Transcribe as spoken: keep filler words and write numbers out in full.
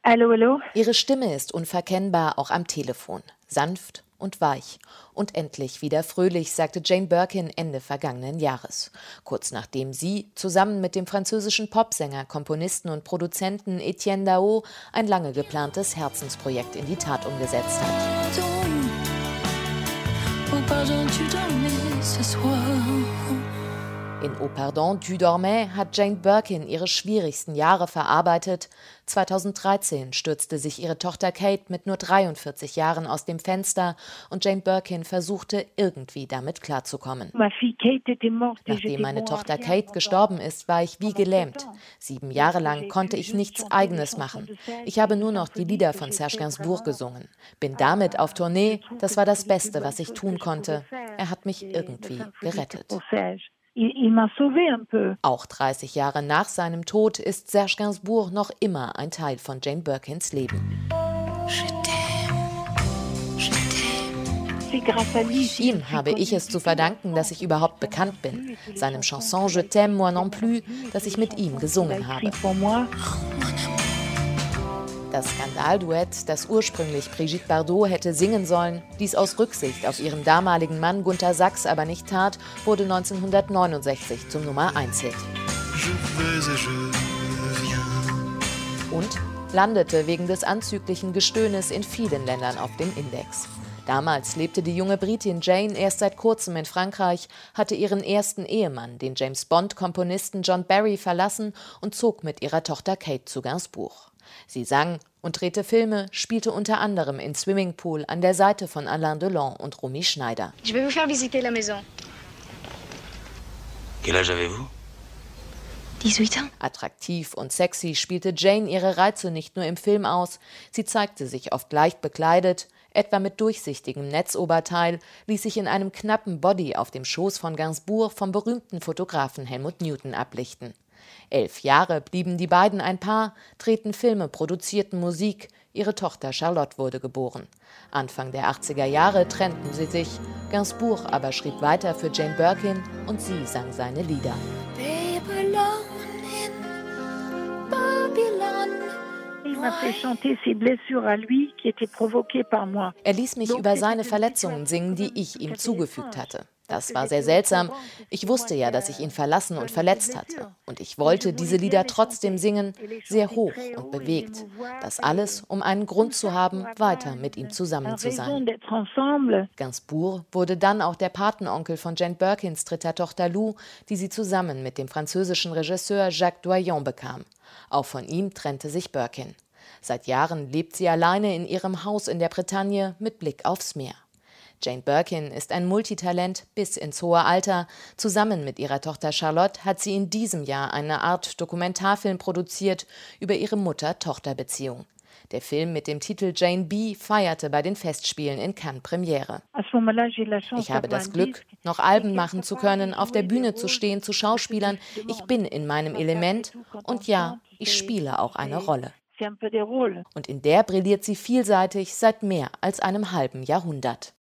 Allô, allô? Ihre Stimme ist unverkennbar, auch am Telefon. Sanft und weich. Und endlich wieder fröhlich, sagte Jane Birkin Ende vergangenen Jahres. Kurz nachdem sie zusammen mit dem französischen Popsänger, Komponisten und Produzenten Etienne Dao ein lange geplantes Herzensprojekt in die Tat umgesetzt hat. In Oh Pardon, tu dormais hat Jane Birkin ihre schwierigsten Jahre verarbeitet. zweitausenddreizehn stürzte sich ihre Tochter Kate mit nur dreiundvierzig Jahren aus dem Fenster und Jane Birkin versuchte irgendwie damit klarzukommen. Nachdem meine Tochter Kate gestorben ist, war ich wie gelähmt. Sieben Jahre lang konnte ich nichts Eigenes machen. Ich habe nur noch die Lieder von Serge Gainsbourg gesungen. Bin damit auf Tournee. Das war das Beste, was ich tun konnte. Er hat mich irgendwie gerettet. Auch dreißig Jahre nach seinem Tod ist Serge Gainsbourg noch immer ein Teil von Jane Birkins Leben. Ihm habe ich es zu verdanken, dass ich überhaupt bekannt bin. Seinem Chanson Je t'aime moi non plus, das ich mit ihm gesungen habe. Das Skandalduett, das ursprünglich Brigitte Bardot hätte singen sollen, dies aus Rücksicht auf ihren damaligen Mann Gunter Sachs aber nicht tat, wurde neunzehnhundertneunundsechzig zum Nummer eins Hit. Und landete wegen des anzüglichen Gestöhnes in vielen Ländern auf dem Index. Damals lebte die junge Britin Jane erst seit kurzem in Frankreich, hatte ihren ersten Ehemann, den James-Bond-Komponisten John Barry, verlassen und zog mit ihrer Tochter Kate zu Gainsbourg. Sie sang und drehte Filme, spielte unter anderem in Swimmingpool an der Seite von Alain Delon und Romy Schneider. Je vais vous faire visiter la maison. Quel âge avez-vous? dix-huit ans. Attraktiv und sexy spielte Jane ihre Reize nicht nur im Film aus, sie zeigte sich oft leicht bekleidet, etwa mit durchsichtigem Netzoberteil, ließ sich in einem knappen Body auf dem Schoß von Gainsbourg vom berühmten Fotografen Helmut Newton ablichten. Elf Jahre blieben die beiden ein Paar, drehten Filme, produzierten Musik. Ihre Tochter Charlotte wurde geboren. Anfang der achtziger Jahre trennten sie sich. Gainsbourg aber schrieb weiter für Jane Birkin und sie sang seine Lieder. Er ließ mich über seine Verletzungen singen, die ich ihm zugefügt hatte. Das war sehr seltsam. Ich wusste ja, dass ich ihn verlassen und verletzt hatte. Und ich wollte diese Lieder trotzdem singen, sehr hoch und bewegt. Das alles, um einen Grund zu haben, weiter mit ihm zusammen zu sein. Gainsbourg wurde dann auch der Patenonkel von Jane Birkins dritter Tochter Lou, die sie zusammen mit dem französischen Regisseur Jacques Doyon bekam. Auch von ihm trennte sich Birkin. Seit Jahren lebt sie alleine in ihrem Haus in der Bretagne mit Blick aufs Meer. Jane Birkin ist ein Multitalent bis ins hohe Alter. Zusammen mit ihrer Tochter Charlotte hat sie in diesem Jahr eine Art Dokumentarfilm produziert über ihre Mutter-Tochter-Beziehung. Der Film mit dem Titel Jane B. feierte bei den Festspielen in Cannes Premiere. Ich habe das Glück, noch Alben machen zu können, auf der Bühne zu stehen, zu Schauspielern. Ich bin in meinem Element und ja, ich spiele auch eine Rolle. Und in der brilliert sie vielseitig seit mehr als einem halben Jahrhundert.